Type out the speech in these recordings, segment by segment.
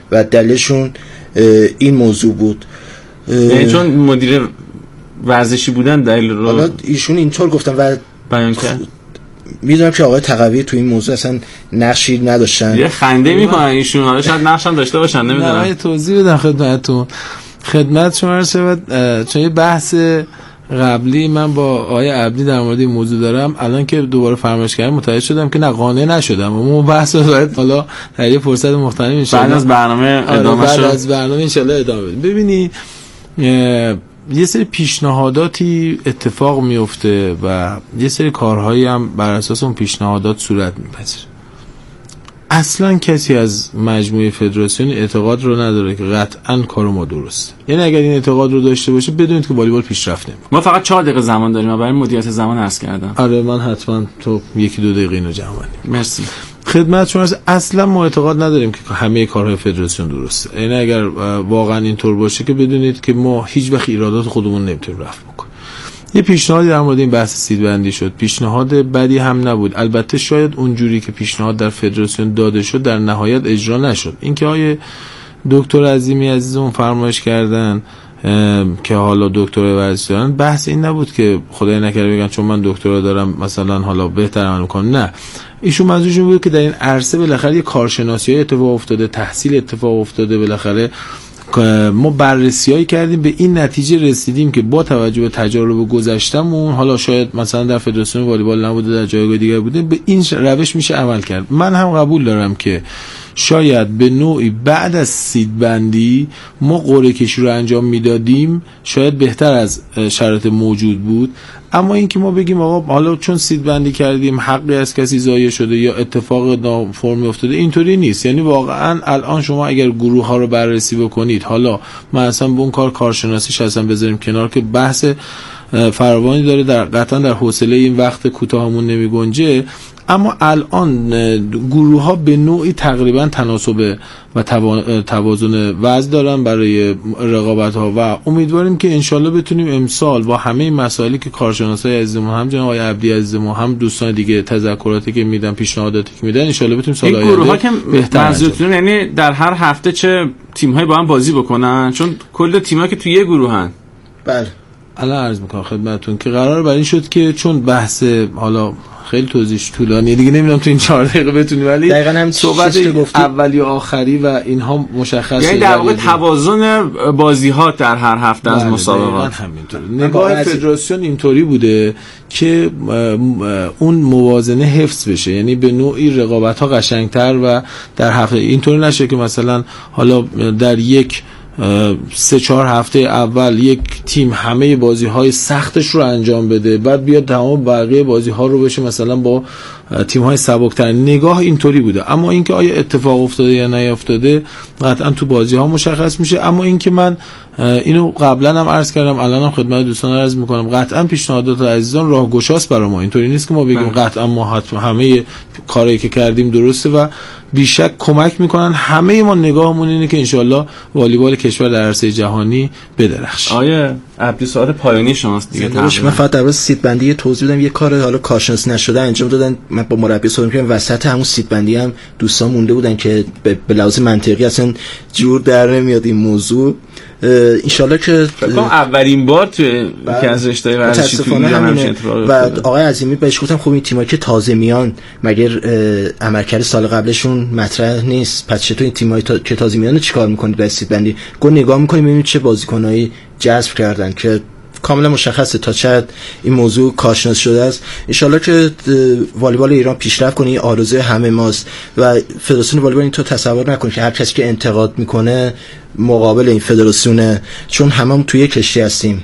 و دلیلشون این موضوع بود. چون مدیر ورزشی بودن دلیل رو حالا ایشون اینطور گفتن و بیان کرد. میدونم که آقای تقوی تو این موضوع اصلا نقشی نداشتن. یه خنده میکنن ایشون، حالا شاید نقش هم داشته باشن، نمیدونم. نه توضیح بدم خدمت شما شد. چون یه بحث قبلی من با آقای عبدی در مورد این موضوع دارم، الان که دوباره فرمایش کردم متوجه شدم که نه قانع نشدم. اون بحث رو باید حالا در یه فرصت مختلف ان شاء الله بعد از برنامه ادامه بعد از برنامه ان شاء الله ادامه بدیم. ببینی یه سری پیشنهاداتی اتفاق میفته و یه سری کارهایی هم بر اساس اون پیشنهادات صورت میپذیره. اصلا کسی از مجموعه فدراسیون اعتقاد رو نداره که قطعا کار ما درسته. یعنی اگر این اعتقاد رو داشته باشه بدونید که والیبال پیشرفت نمیکنه. ما فقط 4 دقیقه زمان داریم، برای مدیریت زمان عرض کردم. آره من حتما تو 1-2 دقیقه اینو جمع کنیم. مرسی. خدمت شما اصلا ما اعتقاد نداریم که همه کارهای فدراسیون درسته. یعنی اگر واقعا اینطور باشه که بدونید که ما هیچ وقت ایرادات خودمون نمیتونیم رفع بکنیم. یه پیشنهادی در مورد این بحث سیدبندی شد، پیشنهاد بدی هم نبود. البته شاید اونجوری که پیشنهاد در فدراسیون داده شد در نهایت اجرا نشد. این که آیه دکتر عظیمی عزیزمون فرمایش کردن که حالا دکترای ورزشی دارن، بحث این نبود که خدای نکرده بگن چون من دکترا دارم مثلا حالا بهتر عمل میکنم. نه، ایشون منظورشون بود که در این عرصه بالاخره یه کارشناسی‌های اتفاق افتاده، تحصیل اتفاق افتاده، بالاخره ما بررسی‌هایی کردیم به این نتیجه رسیدیم که با توجه به تجارب گذشته‌مون، حالا شاید مثلا در فدراسیون والیبال نبوده در جایگاه دیگه بوده، به این روش میشه عمل کرد. من هم قبول دارم که شاید به نوعی بعد از سیدبندی ما قرعه کشی رو انجام میدادیم شاید بهتر از شرایط موجود بود. اما اینکه ما بگیم آقا حالا چون سیدبندی کردیم حقی از کسی ضایع شده یا اتفاق نافرمی افتاده، اینطوری نیست. یعنی واقعا الان شما اگر گروه ها رو بررسی بکنید، حالا من اصلا به اون کارشناسیش هستم بذاریم کنار که بحث فراوانی داره، در قطعا در حوصله این وقت کوتاهمون نمیگنجه، اما الان گروه ها به نوعی تقریبا تناسب و توازن وضع دارن برای رقابت ها و امیدواریم که انشالله بتونیم امسال با همه این مسائلی که کارشناسای عزیزمون هم جناب آقای عبدی عزیزمون هم دوستان دیگه تذکراتی که میدن، پیشنهاداتی که میدن، انشالله بتونیم سال آینده گروه ها که منظورتون یعنی در هر هفته چه تیم های با هم بازی بکنن، چون کل تیم ها که توی یه گروه هن. بله الان عرض میکنم خدمتتون که قرار بر این شد که چون بحث حالا خیلی توضیحش طولانیه دیگه نمیدونم تو این 4 دقیقه بتونی، ولی دقیقاً هم صحبت اولی و آخری و اینها مشخصه، یعنی در واقع توازن بازی‌ها در هر هفته از مسابقات همینطوره. نگاه فدراسیون اینطوری بوده که اون موازنه حفظ بشه، یعنی به نوعی رقابت‌ها قشنگتر و در هفته اینطوری نشه که مثلا حالا در یک 3-4 هفته اول یک تیم همه بازی‌های سختش رو انجام بده، بعد بیاد تمام بقیه بازی‌ها رو بشه مثلا با تیم‌های سبک‌تر. نگاه اینطوری بوده. اما اینکه آیا اتفاق افتاده یا نیافتاده قطعا تو بازی‌ها مشخص میشه. اما اینکه من اینو قبلا هم عرض کردم، الانم خدمت دوستان عرض می‌کنم، قطعا پیشنهادات عزیزان راهگشاست برای ما. اینطوری نیست که ما بگیم قطعا ما همه کاری که کردیم درسته و بیشک کمک میکنن. همه ما نگاهمون اینه که انشالله والیبال کشور در عرصه جهانی بدرخشه. آیه عبدی سوال پایانی شماست دیگه. من فقط در مورد سیدبندی توضیح بدم. یه کار حالا کارشناس نشده انجام دادن، من با مربی صحبت کردم، وسط همون سیدبندی هم دوستان مونده بودن که به لحاظ منطقی اصلا جور در نمیاد این موضوع. انشالله که اولین بار تو یکی از رشته‌های ورزشی تو ایران و آقای عظیمی بهش گفتم خب این تیمایی که تازه میان مگر عملکرد سال قبلشون مطرح نیست، پس چطور این تیمایی که تازه میان چیکار میکنید به سیدبندی؟ گفت نگاه میکنیم ببینیم چه بازیکنایی جذب کردن که کاملا مشخصه تا چقدر این موضوع کارشناس شده است. انشالله که والیبال ایران پیشرفت کنه، این آرزوی همه ماست و فدراسیون والیبال این تو تصور نکنه که هر کسی که انتقاد میکنه مقابل این فدراسیونه، چون هممون توی یک کشتی هستیم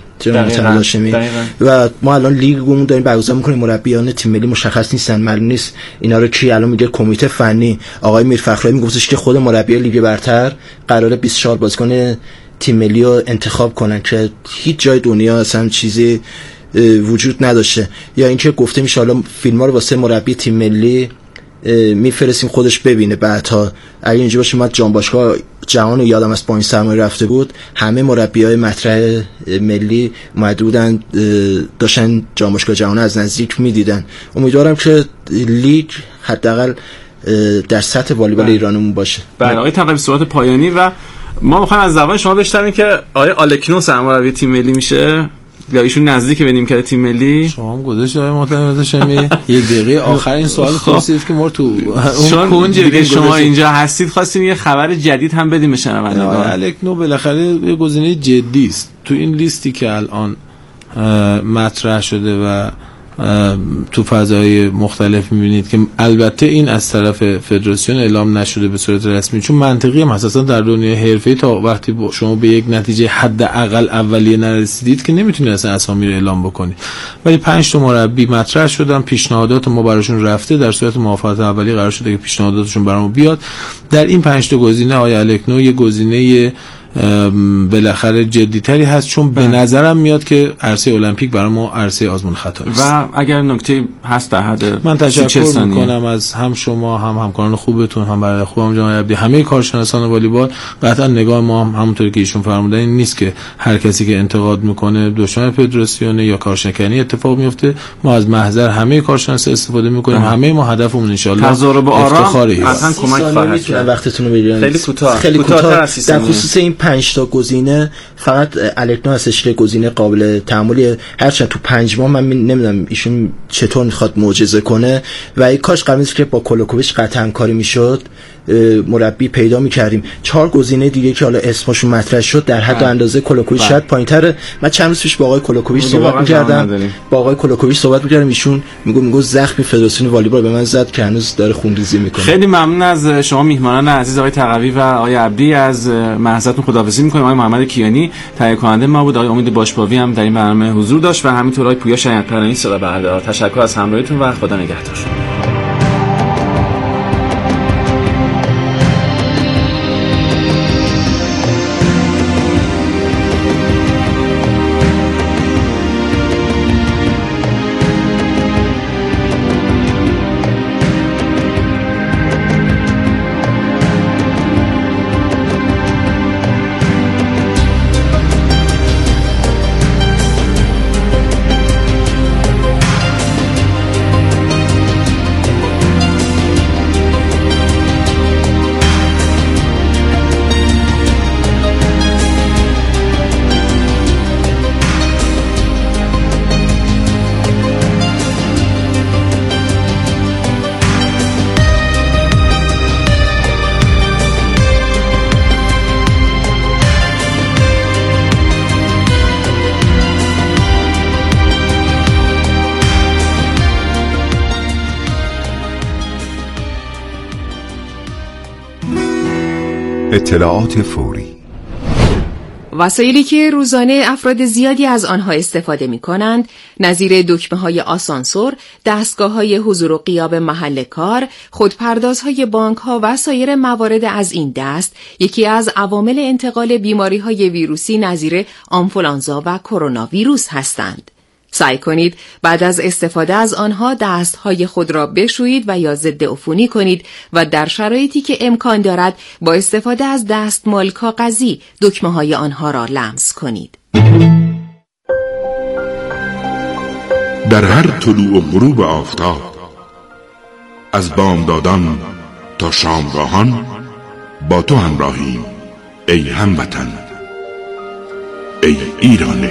و ما الان لیگمون داریم برگزار میکنیم، مربیان تیم ملی مشخص نیستن، معلوم نیست اینا رو کی الان میگه کمیته فنی. آقای میرفخرایی میگفتش که خود مربی لیگ برتر قراره 24 بازیکن تیم ملی رو انتخاب کنن که هیچ جای دنیا اصلا چیزی وجود نداشته. یا اینکه گفته میشه حالا فیلم‌ها رو واسه مربی تیم ملی میفرستیم خودش ببینه بعدها. اگه اینجا باشه ما جام باشگاه جهان رو یادم از با این سرمایه رفته بود، همه مربیای مطرح ملی اومده بودن داشتن جام باشگاه جهان از نزدیک میدیدن. امیدوارم که لیگ حداقل در سطح والیبال ایرانمون باشه. بله آقای تقوی صحبت پایانی و ما می‌خوایم از زبان شما بشنویم که آقای آلکنو سرمربی تیم ملی میشه یا ایشون نزدیک به نیمکت تیم ملی؟ شما هم گذاشت آقای محترم شمی یک دقیقه آخر این سوال پرسید که ما تو اون کنج دیگه شما اینجا هستید خواستیم یه خبر جدید هم بدیم به شنوندگان. آلکنو بالاخره یه گزینه جدی است تو این لیستی که الان مطرح شده و تو فضای مختلف میبینید که البته این از طرف فدراسیون اعلام نشده به صورت رسمی، چون منطقی هم اساسا در دنیای حرفه‌ای تا وقتی شما به یک نتیجه حداقل اولیه نرسیدید که نمیتونید اصلا اسامی رو اعلام بکنید. ولی 5 تا مربی مطرح شدن، پیشنهادات ما براشون رفته، در صورت موافقت اولیه قرار شده که پیشنهاداتشون برامون بیاد. در این 5 تا گزینه آقای آلکنو یه گزینه بالاخره جدی‌تری هست، چون به نظرم میاد که عرصه المپیک برای ما عرصه آزمون خطا است. و اگر نکته هست در حد من تشکر میکنم از هم شما، هم همکاران خوبتون، هم برای خوبم جناب عبدی، همه کارشناسان والیبال. قطعا نگاه ما هم همونطوری که ایشون فرمودن این نیست که هر کسی که انتقاد میکنه دشمن فدراسیون یا کارشکنی اتفاق میفته. ما از محضر همه کارشناسا استفاده میکنیم. همه ما هدفمون ان شاءالله تظاهر به آرام اصلا کمک خواهد کرد. وقتتون رو بگیرید. خیلی کوتاه در خصوص این 5 تا گزینه فقط آلکنو هستش که گزینه قابل تأملی، هرچند تو 5 ماه من نمیدونم ایشون چطور میخواد معجزه کنه و ای کاش قبل از که با کولوکوویچ قطعا کاری میشد مربی پیدا میکردیم. 4 گزینه دیگه که حالا اسمشون مطرح شد در حد و اندازه کولوکوویچ شاید پایینتره. من چند روز پیش با آقای کولوکوویچ صحبت میکردم، ایشون میگو زخمی فدراسیون والیبال به من زد که هنوز داره خونریزی میکنه. خیلی ممنون از شما میهمانان عزیز آقای تقوی و آقای عبدی. از محضرتون خداحافظی میکنیم. آقای محمد کیانی تهیه کننده ما بود، آقای امید باشباوی هم در این برنامه حضور داشت و همینطور آقای پویا شیادپرانی صدا بردار. تشکر از همراهیتون و خدا نگهدار. اطلاعات فوری. وسایلی که روزانه افراد زیادی از آنها استفاده می کنند، نظیر دکمه‌های آسانسور، دستگاه‌های حضور و غیاب محل کار، خودپردازهای بانک‌ها و سایر موارد از این دست، یکی از عوامل انتقال بیماری‌های ویروسی نظیر آنفولانزا و کرونا ویروس هستند. سعی کنید بعد از استفاده از آنها دستهای خود را بشویید و یا ضد عفونی کنید و در شرایطی که امکان دارد با استفاده از دستمال کاغذی دکمه‌های آنها را لمس کنید. در هر طلوع و غروب آفتاب، از بامدادان تا شامگاهان با تو همراهیم ای هموطن، ای ایران.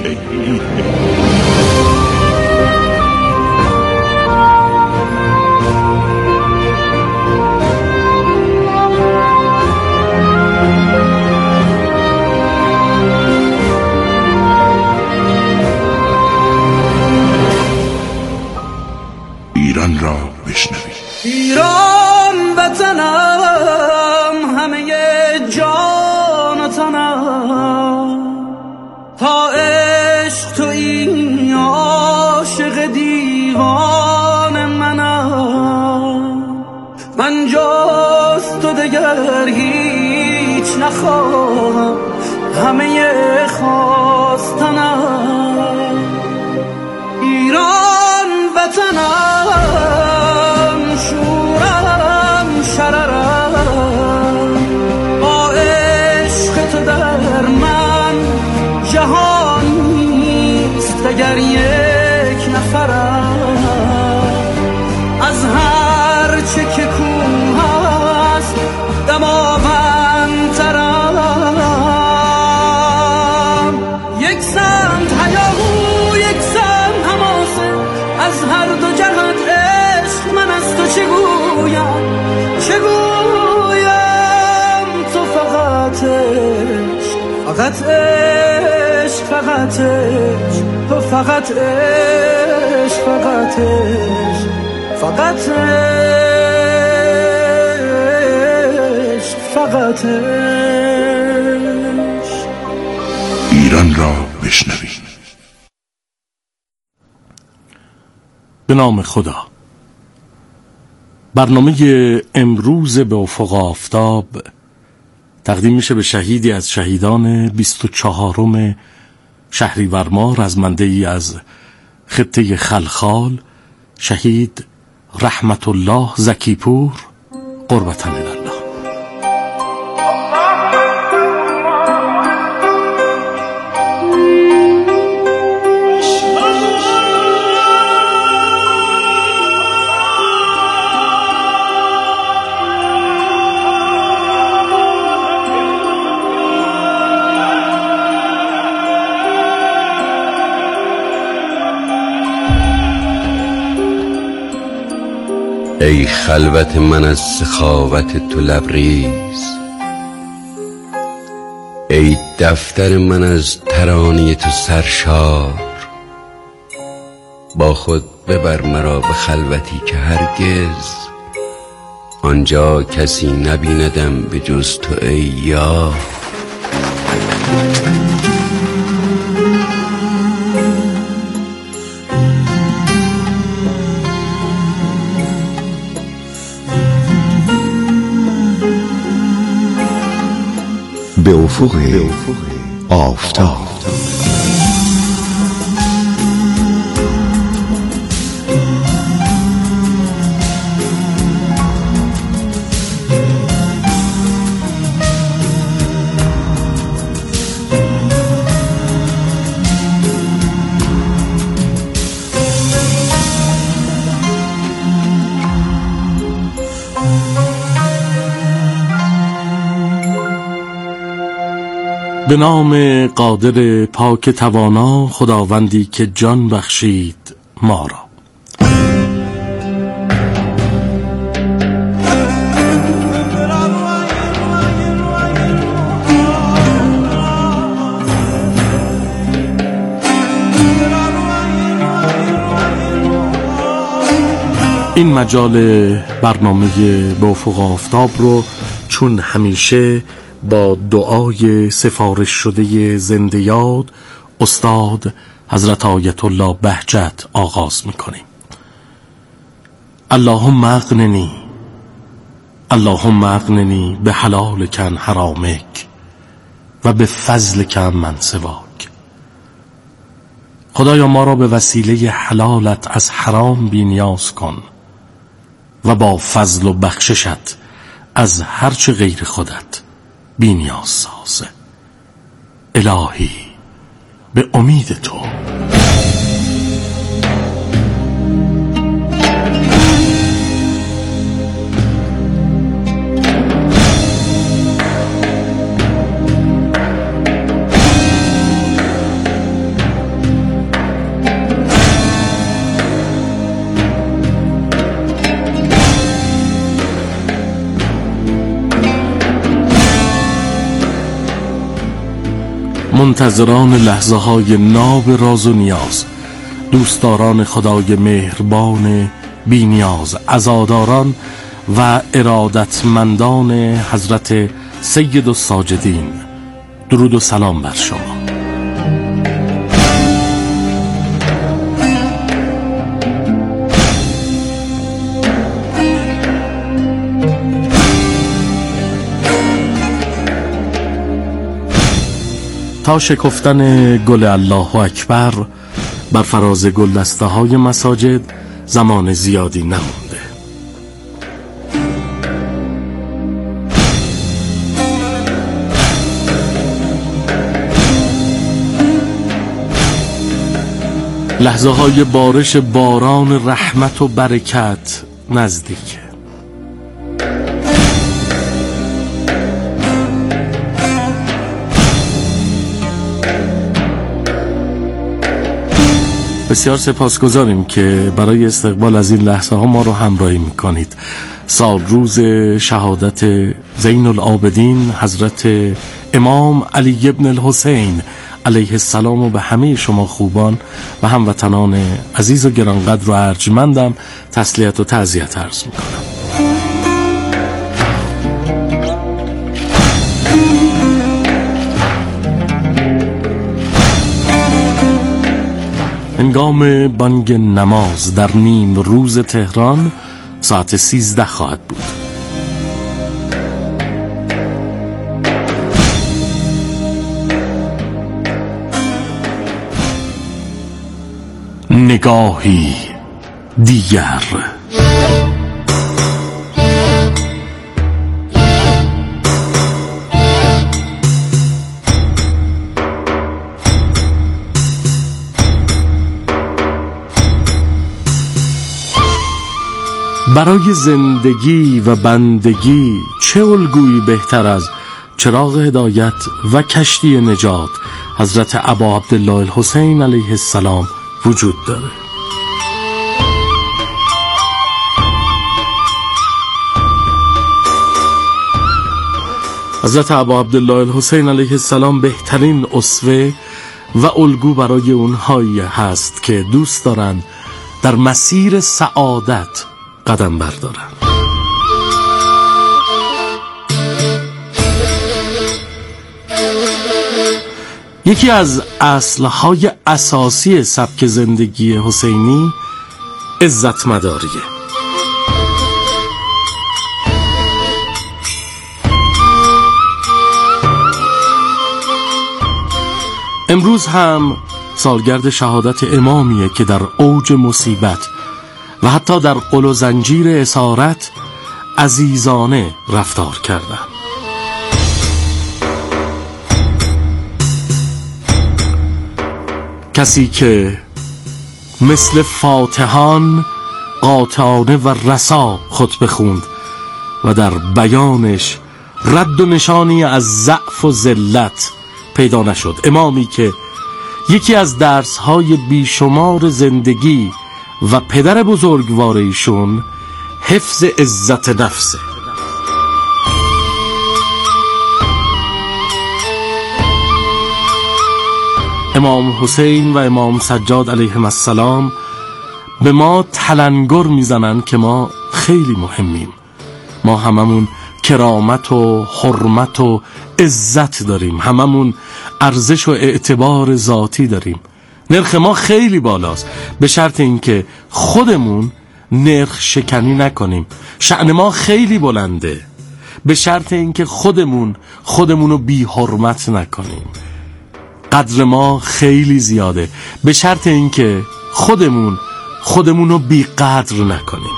ایران را بشنوید. ایران وطنم، همه جان و تنم، تا عشق تو این عاشق دیوان منم. من جز تو دگر هیچ نخواهم، همه خواستنم. ایران وطنم، شورم شررم، با عشق تو در من جهان نیست دگر یک نفرم. از هر چه که کوهم فقط عشق، فقط عشق، فقط عشق، تو فقط عشق، فقط عشق، فقط عشق، فقط عشق. ایران را بشنوید. به نام خدا. برنامه امروز به افق آفتاب تقدیم میشه به شهیدی از شهیدان 24 شهریور ماه، رزمنده ای از خطه خلخال، شهید رحمت الله زکیپور قربتاً الله. ای خلوت من از سخاوت تو لبریز، ای دفتر من از ترانه تو سرشار، با خود ببر مرا به خلوتی که هرگز آنجا کسی نبیندم به جز تو ای یار. به افق آفتاب. به نام قادر پاک توانا، خداوندی که جان بخشید ما را. این مجال برنامه به افق آفتاب رو چون همیشه با دعای سفارش شده زنده یاد استاد حضرت آیت الله بهجت آغاز میکنیم. اللهم اغننی، اللهم اغننی به حلالک عن حرامک و به فضلک عمن سواک. خدایا ما را به وسیله حلالت از حرام بی‌نیاز کن و با فضل و بخششت از هرچه غیر خودت بی‌نیاز ساز. الهی به امید تو. منتظران لحظه های ناب راز و نیاز، دوستداران خدای مهربان بی نیاز، عزاداران و ارادتمندان حضرت سید الساجدین، درود و سلام بر شما. تا شکفتن گل الله اکبر بر فراز گلدسته های مساجد زمان زیادی نمونده. لحظه های بارش باران رحمت و برکت نزدیکه. بسیار سپاسگزاریم که برای استقبال از این لحظه ها ما رو همراهی میکنید. سال روز شهادت زین العابدین حضرت امام علی ابن الحسین علیه السلام و به همه شما خوبان و هموطنان عزیز و گرانقدر و ارجمندم تسلیت و تعزیت عرض میکنم. هنگام بانگ نماز در نیم روز تهران ساعت 13 خواهد بود. نگاهی دیگر. برای زندگی و بندگی چه الگویی بهتر از چراغ هدایت و کشتی نجات حضرت ابا عبدالله الحسین علیه السلام وجود داره. حضرت ابا عبدالله الحسین علیه السلام بهترین اسوه و الگو برای اونهایی هست که دوست دارن در مسیر سعادت قدم بردارن. یکی از اصلهای اساسی سبک زندگی حسینی عزت مداریه. امروز هم سالگرد شهادت امامیه که در اوج مصیبت و حتی در قل و زنجیر اسارت عزیزانه رفتار کردن. کسی که مثل فاتحان قاطعانه و رسا خطبه خوند و در بیانش رد و نشانی از ضعف و ذلت پیدا نشد. امامی که یکی از درس‌های بیشمار زندگی و پدر بزرگوار ایشون حفظ عزت نفسه. امام حسین و امام سجاد علیهم السلام به ما تلنگر میزنن که ما خیلی مهمیم. ما هممون کرامت و حرمت و عزت داریم، هممون ارزش و اعتبار ذاتی داریم. نرخ ما خیلی بالاست، به شرط اینکه خودمون نرخ شکنی نکنیم. شأن ما خیلی بلنده، به شرط اینکه خودمونو بی حرمت نکنیم. قدر ما خیلی زیاده، به شرط اینکه خودمونو بی قدر نکنیم.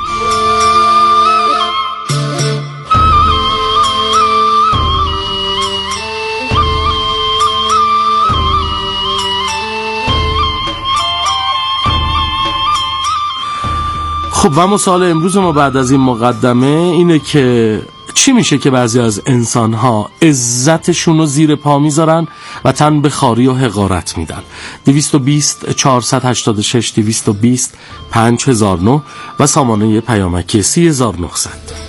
خب و اما سوال امروز ما بعد از این مقدمه اینه که چی میشه که بعضی از انسان‌ها عزتشون رو زیر پا میذارن و تن به خاری و حقارت میدن؟ 220 486 220 5009 و سامانه پیامکی 30900.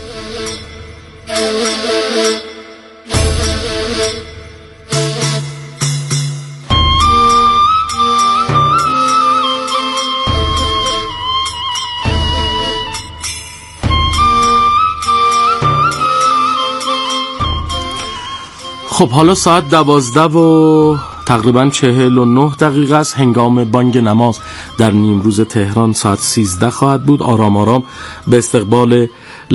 خب حالا ساعت 12 و تقریبا 49 دقیقه است. هنگام بانگ نماز در نیمروز تهران ساعت 13 خواهد بود. آرام آرام به استقبال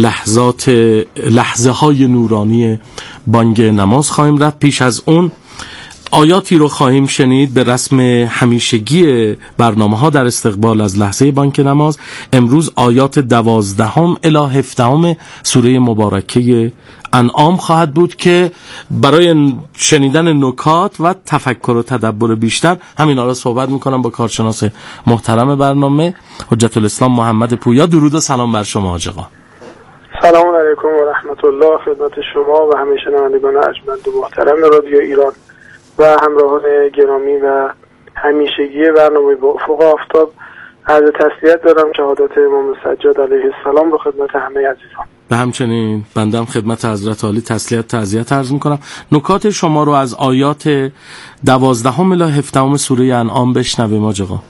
لحظه های نورانی بانگ نماز خواهیم رفت. پیش از اون آیاتی رو خواهیم شنید به رسم همیشگی برنامه‌ها در استقبال از لحظه بانگ نماز. امروز آیات 12 الی 17 سوره مبارکه انعام خواهد بود که برای شنیدن نکات و تفکر و تدبر بیشتر همین را صحبت میکنم با کارشناس محترم برنامه حجت الاسلام محمد پویا. درود و سلام بر شما حاج آقا. سلام علیکم و رحمت الله خدمت شما و همه شنوندگان ارجمند و محترم رادیو ایران و همراهان گرامی و همیشگی برنامه با افق آفتاب. عرض تسلیت دارم شهادت امام سجاد علیه السلام رو خدمت همه عزیزان. و همچنین بندم خدمت حضرت عالی تسلیت تعزیت عرض میکنم. نکات شما رو از آیات 12 الی 17 سوره انعام بشنویم آج آقا.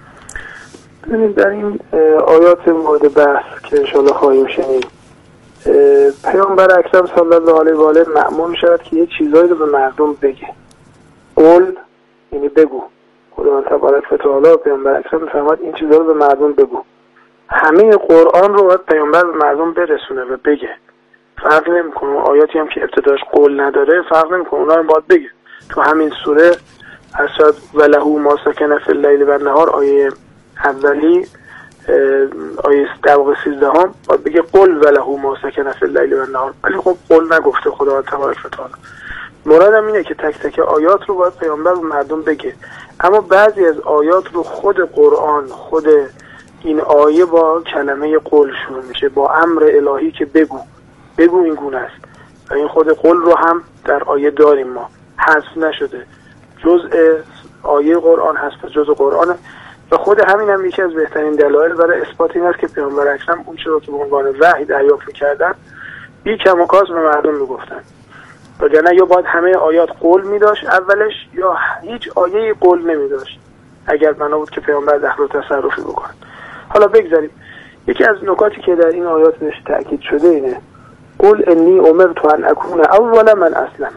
ببینید در این آیات مورد بحث که انشاءالله خواهیم شنید، پیامبر اکرم صلی الله علیه و آله مأمور می‌شود که یه چیزایی رو به مردم بگه. قول یعنی بگو. خداوند تبارک و تعالی پیامبر اکرم می‌فرماد این چیزا رو به مردم بگو. همه قرآن رو باید پیامبر به مردم برسونه و بگه. فرق نمی‌کنه آیاتی هم که ابتداش قول نداره فرق نمی‌کنه، اونا رو باید بگه. تو همین سوره ارشد ولهو ما سکن فی اللیل و النهار آیه اولی آیه 13 باید بگه قل ولهو ما سکن فی اللیل و النهار، ولی خب قول نگفته خداوند تبارک و تعالی. مرادم اینه که تک تک آیات رو باید پیامبر به مردم بگه، اما بعضی از آیات رو خود قرآن، خود این آیه با کلمه قول شروع میشه، با امر الهی که بگو این گونه است و این خود قول رو هم در آیه داریم، ما حذف نشده، جزء آیه قرآن هست، جزء قرآن و خود همین هم یکی از بهترین دلایل برای اثبات این است که پیامبر اکرم اون چیزی که به عنوان وحی دریافت می‌کردن بی کم و کاست به مردم میگفتن، وگرنه یا باید همه آیات قول می‌داشت اولش یا هیچ آیه قول نمی‌داشت اگر بنا بود که پیامبر دخل و تصرفی بکنه. حالا بگذاریم یکی از نکاتی که در این آیات بهش تأکید شده اینه قل انی امرت ان اکون اول من اسلم،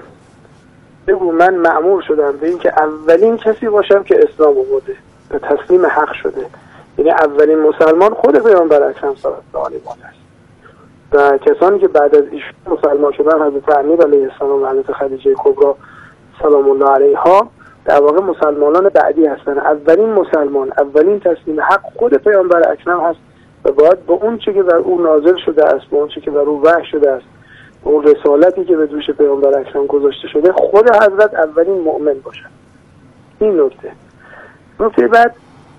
بگو من مأمور شدم به این که اولین کسی باشم که اسلام آورده، به تسلیم حق شده، یعنی اولین مسلمان خود پیامبر اکرم صلی الله علیه و آله است و کسانی که بعد از ایشون مسلمان شدن حضرت امیر علیه السلام و حضرت خدیجه کبری سلام الله علیها در واقع مسلمانان بعدی هستن. اولین مسلمان، اولین تسلیم حق خود پیامبر اکرم هست و باید با اون چیزی که بر او نازل شده است، با اون چیزی که بر او وحی شده است، اون رسالتی که به دوش پیامبر اکرم گذاشته شده، خود حضرت اولین مؤمن باشن. این نکته بعد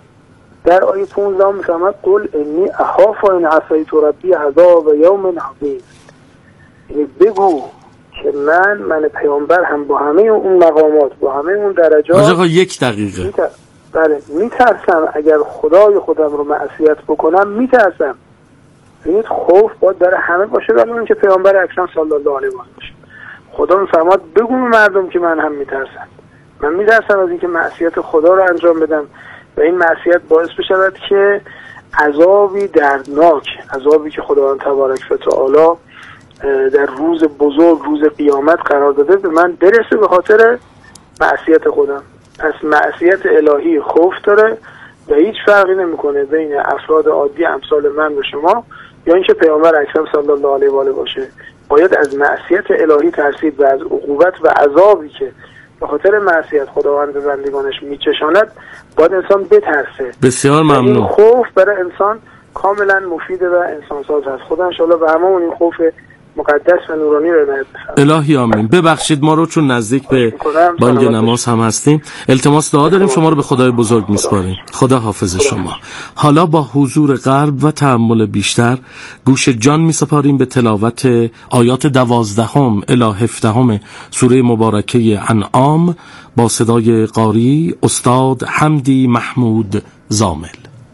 در آیه 15 میفرماد قل انی اخاف ان عصیت ربی عذاب یوم عظیم، یعنی بگو که من پیامبر هم با همه اون مقامات، با همه اون درجات آقا یک دقیقه بله میترسم اگر خدای خودم رو معصیت بکنم، میترسم. ببینید خوف باید در همه باشه، ولی اون که پیامبر اکرم صلی الله علیه و آله باشه. خدا میفرماد بگو به مردم که من هم میترسم، من میترسم از اینکه معصیت خدا رو انجام بدم و این معصیت باعث بشود که عذابی دردناک، عذابی که خداوند تبارک و تعالی در روز بزرگ، روز قیامت قرار داده، به من برسه به خاطر معصیت خودم. پس معصیت الهی خوف داره و هیچ فرقی نمیکنه بین افراد عادی امثال من و شما یا اینکه پیامبر اکرم صلی الله علیه و آله باشه. باید از معصیت الهی ترسید و از عقوبت و عذابی که به خاطر معصیت خداوند به بندگانش میچشاند باید انسان بترسه. بسیار ممنون. این خوف برای انسان کاملا مفیده و انسانساز هست. خدا انشاءالله به همون این خوف مقدس و نورانی رو عنایت بفرماید. الهی آمین. ببخشید ما رو چون نزدیک به بانگ نماز هم هستیم التماس دعا داریم، شما رو به خدای بزرگ میسپاریم. خدا حافظ شما. حالا با حضور قلب و تأمل بیشتر گوش جان میسپاریم به تلاوت آیات 12 الی 17 سوره مبارکه انعام با صدای قاری استاد حمدی محمود زامل.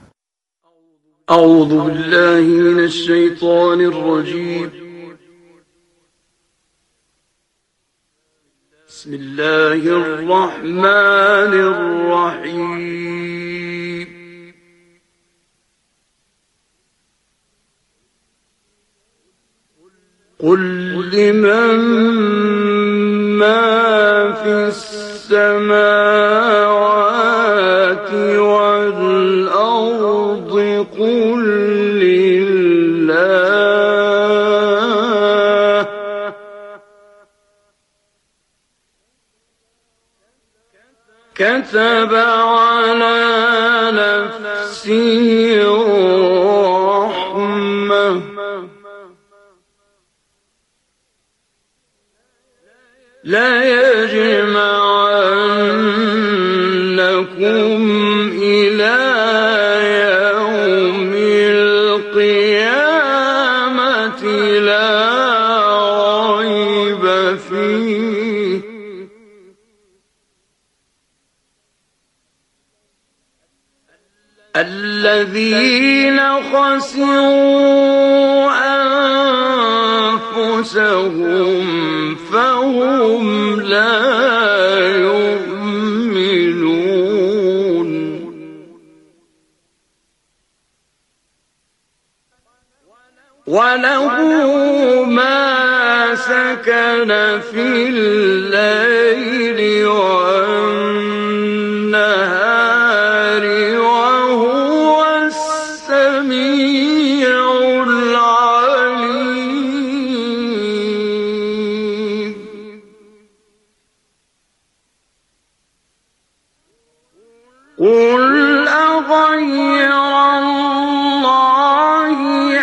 اعوذ بالله من الشیطان الرجیم. بسم الله الرحمن الرحیم. قل لمن ما في السماوات والأرض قل لله كتب على نفسه الرحمة لا يجمعنكم إلى يوم القيامة لا ريب فيه الذين خسروا أنفسهم فهم لا يؤمنون وله ما سكن في الليل والنهار وهو السميع العليم قل أغير الله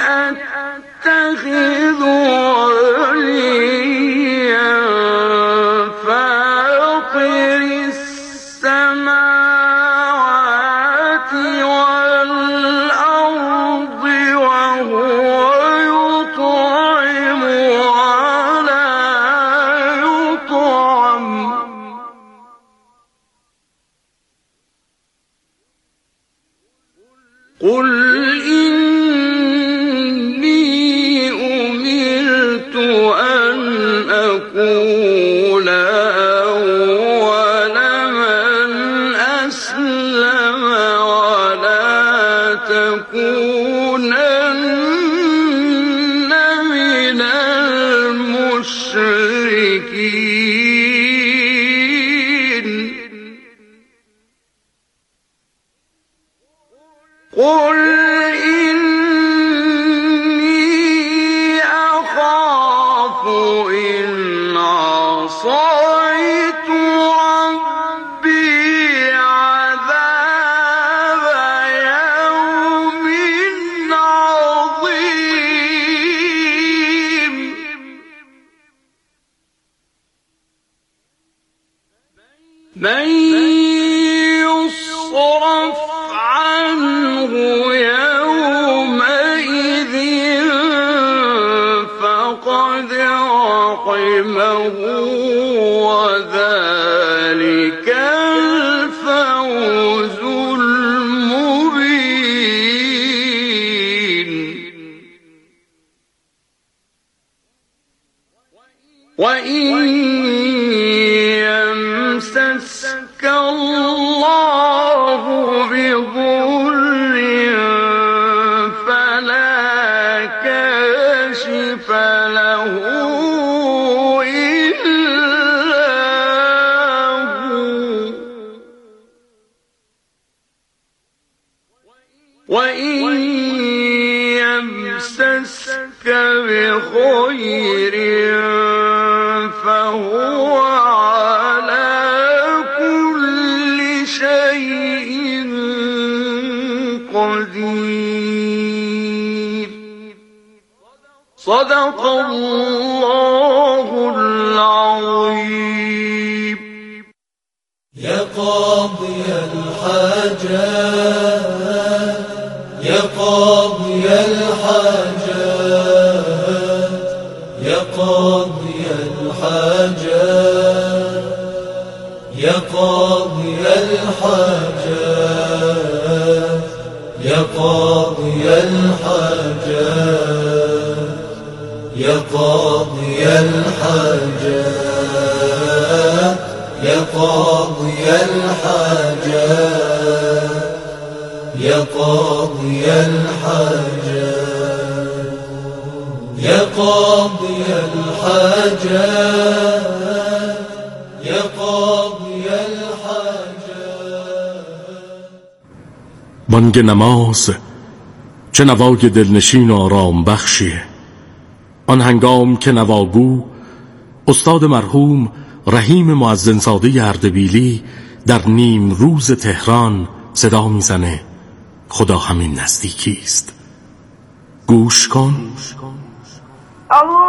أتخذ وليا فاطر السماوات والأرض وهو يطعم ولا يطعم قل إني أمرت أن أكون أول من أسلم ولا تكونن من المشركين قل إني أخاف إن عصيت ربي عذاب يوم عظيم من يصرف عنه يومئذ فقد رحمه وذلك الفوز المبين وإن يمسسك الله بضر فلا كاشف له إلا هو وإن يمسسك بخير فهو على كل شيء قدير صدق الله العظيم يا قاضي الحاجات يا قاضي الحاجات يا قاضي الحاجات يا قاضي الحاجات يا قاضي الحاجات يا قاضي الحاجات يا قاضي الحاجات يا قاضي الحاجات يا قاضي الحاجات يا قاضي الحاجات بانگ نماز چه نوای دلنشین و آرام بخشیه. آن هنگام که نواگو استاد مرحوم رحیم مؤذنزاده اردبیلی در نیم روز تهران صدا میزنه خدا همین نزدیکی است. گوش کن. الله